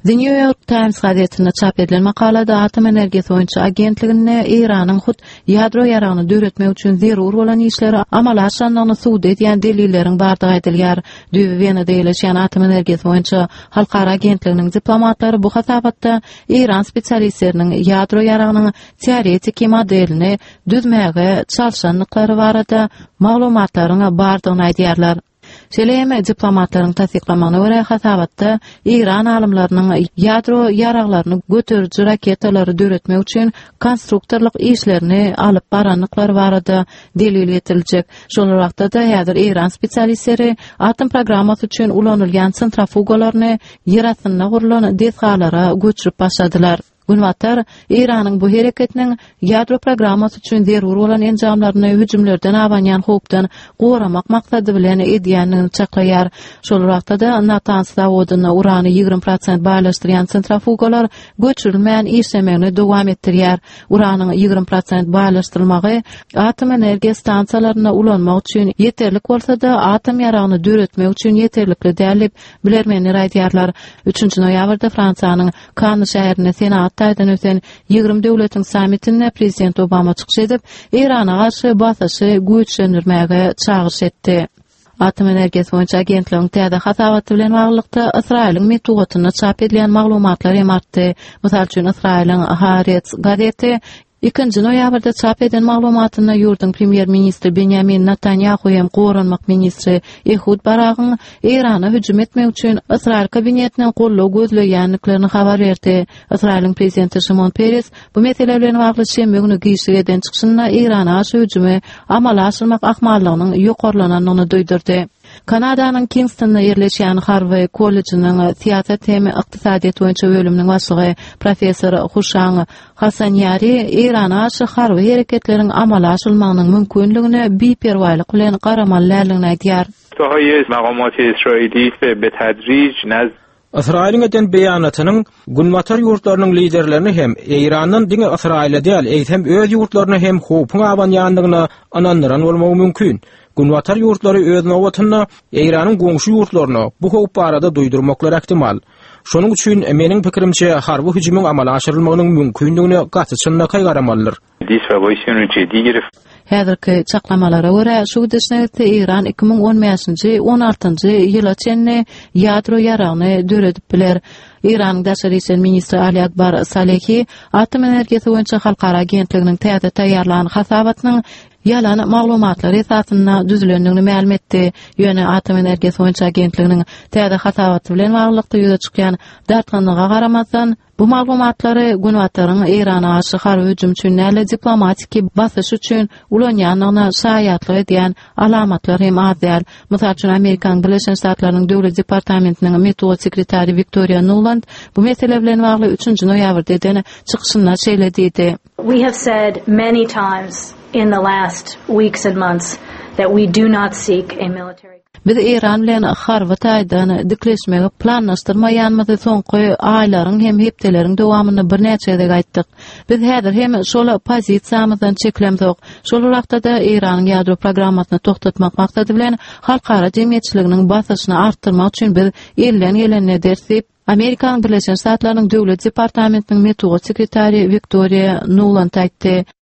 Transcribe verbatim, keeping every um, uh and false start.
The New York Times gazetinde çap edilen makalada Atom Enerjisi boýunça agentligine Iranyň hut ýadro ýaragyny döretmek üçin zerur bolan işleri amal aşanlygyny suwd edýän delilleriň bardygy edilýär. Düýbi Wenada ýerleşýän Atom Enerjisi boýunça halkara agentliginiň diplomatlary bu hasabatda Iran spesialistleriniň ýadro ýaragynyň teoretik modelini düzmäge çalışanlyklary barada maglumatlaryň bardygyny aýdýarlar. Şeýle diplomatlaryň tasdiklamagyna görä hasabatda İran alymlarynyň ýadro ýaraklaryny götürüji raketalary döretmek üçin konstruktorlyk işlerini alyp baranlyklary barada delil getiriljek. Şol wagtda da häzir İran spesialistleri atom programmasy üçin ulanylýan sentrifugalaryny ýer astyna gurulan desgalara göçürip başladylar. Gunwatar Iranyň bu hereketiniň ýadro programmasy üçin zerur bolan enjamlaryny hüjümlerden awanýan howpdan goramak maksady bilen edýänini çaklaýar. Şol wagtda da Natanz zawodyna urany ýygrimi prosent baýlaşdyrýan sentrifugalar göçürilmän işlemegini dowam etdirýär. Uranyň ýygrimi prosent baýlaşdyrylmagy atom energiýa stansiýalaryna ulanmak üçin ýeterlik bolsa da atom ýaragyny döretmek üçin ýeterlikli dälip bilermeni aýdýarlar. üçünçi noýabrda Fransiýanyň Cannes şäherine senat Taýdan öten ýygrimi döwletiň sammitine prezident Obama çykyş edip, Irana garşy basysy güýçlendirmäge çagyş etdi. Atom Enerjisi boýunça agentligiň täze hasabaty bilen baglykda Israýlyň metodigyny çap edilen maglumatlar hem artdy. Mysal üçin Israýlyň Haaretz gazeti ikinci noýabrda çap eden maglumatyna ýurdun premier ministri Benjamin Netanyahu hem Goranmak ministri Ehud Baragyň Irana hüjüm etmek üçin Israýl kabinetiniň gollaw gözleýänliklerini habar berdi. Israýlyň prezidenti Shimon Peres bu mesele bilen bagly şembe güni gişig eden çykyşynda Irana hüjümi amala aşyrmak ahmallygynyň ýokarlananyny duýdurdy. Kanadanyň Kingstonda ýerleşýän Harvey Kollejinyň siýasat hem ykdysadyýat boýunça bölüminiň başlygy professor Huşang Hasanyari Irana aşy harby hereketleriň amala aşylmagynyň mümkinligine biperwaýlyk bilen garamanlarlygyny aýdýar. Maqamat İsraili be tedrij naz Israýlyň eden beýanatynyň Gunwatar ýurtlarynyň liderlerini hem Iranyň diňe Israýla diýil, eýsem öz ýurtlaryny hem howpyň awanýandygyna anandyran bolmagy mümkin. Gunwatar ýurtlary öz nowatyna Iranyň goňşy ýurtlaryna bu howp barada duýdurmaklary ähtimal. Şonuň üçin meniň pikirimçe harby hüjümüň amala aşyrylmagynyň mümkinligine gatyçynda gaýgaramaldyr. Häzirki çaklamalara görä şu disnekde Iran iki ming on beşinji on altynjy ýyla çenne ýadro ýaragyny döredip biler. Iranyň daşary işler ministri Ali Akbar Salehi atom enerjisi boýunça halkara agentliginiň täze taýýarlanan hasabatynyň yalan maglumatlar esasyna düzülendigini ma'lum etdi. Ýöne atom enerjisi boýunça agentliginiň täze hasabaty bilen baglykda ýüze çykýan dartganlyga garamazdan bu maglumatlary Gunwataryň Irana aşy harby hüjüm üçin näle diplomatik basyş üçin ulanýanyna şaýatlyk edýän alamatlar hem azýar. Mysal üçin Amerikan Birleşen Ştatlarynyň döwlet departamentiniň metod sekretary Victoria Nuland bu mesele bilen bagly üçünçi noýabrda eden çykyşynda şeýle diýdi. We have said many times in the last weeks and months that we do not seek a military. Biz Iran bilen harby taýdan dikleşmegi planlaşdyrmaýanmyzy soňky aýlaryň hem hepdeleriň dowamyny bir näçede gaýtdyk. Biz häzir hem şol pozisiýamyzdan çeklemzok. Şol wagtda da Iranyň ýadro programmasyny toktatmak maksady bilen halkara jemgyýetçiliginiň basyşyny artdyrmak üçin biz elden gelenine dersip Amerikan Birleşen Ştatlarynyň döwlet departamentiniň metod sekretary Victoria Nuland aýtdy.